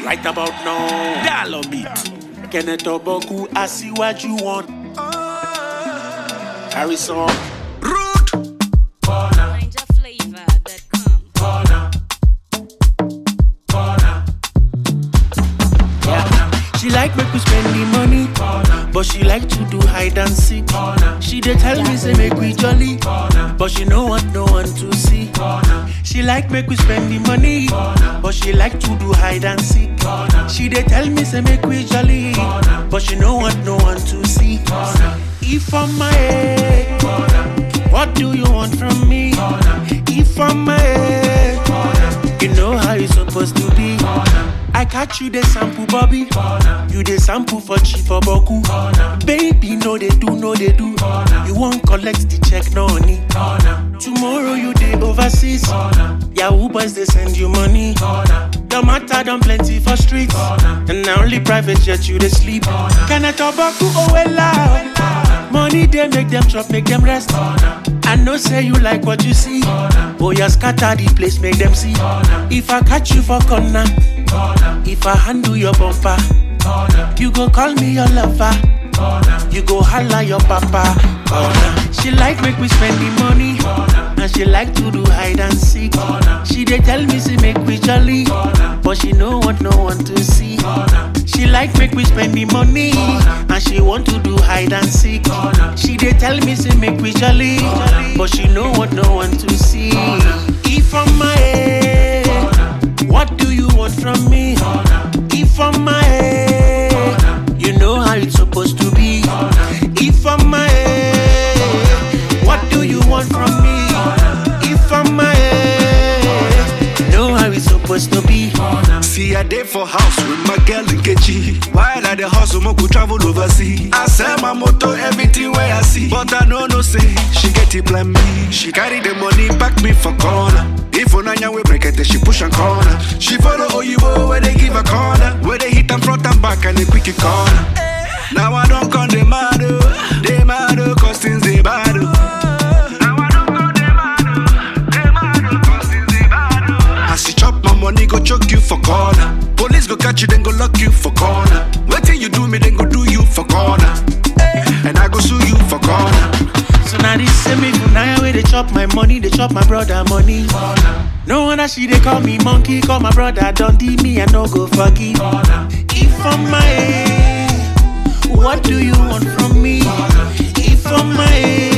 Right about now, dial on beat. Kenneth Oboku, I see what you want. Harrison, rude. She like make we spend the money, but she like to do hide and seek. She dey tell me say make we jolly, but she no want no one to see. She like make we spend the money, but she like to do hide and seek. She dey tell me say make we jolly, but she no want no one to see. If I'm my head, what do you want from me? If I'm my head, you know how it's supposed to be. I catch you the sample, Bobby. You the sample for cheap for Boku. Baby, no they do, no they do. You won't collect the check, no honey. Tomorrow you day overseas. Yahoo boys they send you money. The matter done plenty for streets. And now only private jet you they sleep. Can I talk about oh well out? Money they make them chop, make them rest. I know say you like what you see. Oh yeah, scatter the place, make them see. If I catch you for corner, if I handle your bumper, you go call me your lover. You go holla your papa. She like make we spend the money, and she like to do hide and seek. She dey tell me say make we jolly, but she no want no one to see. She like make we spend the money, and she want to do hide and seek. She dey tell me say make we jolly, but she no want no one to see. If I'm my head, what do you want from me? If I'm my head, you know how it's supposed to be. If I'm my head, what do you want from me? If I'm my head, you know how it's supposed to be. See a day for house with my girl in Kechi. While at the hustle, I could travel overseas. I sell my motor, everything where I see. But I know no say, she get it plan me. She carry the money, back me for corner. If Onanya we break it, she push and corner. She follow Oyibo where they give a corner. Where they hit and front and back and they quick it corner. Now I don't call them mad, cause things they bad. Now I don't call them mad, cause things they bad. As you chop my money, go choke you for corner. Police go catch you, then go lock you for corner. Waiting you do me, then go do you for corner. And I go sue you for corner. So now this same people now where they chop my money, they chop my brother money. No wonder she they call me monkey, call my brother Dundee, me I no go forgive. If I'm my head, what do you want from me? If I'm my head,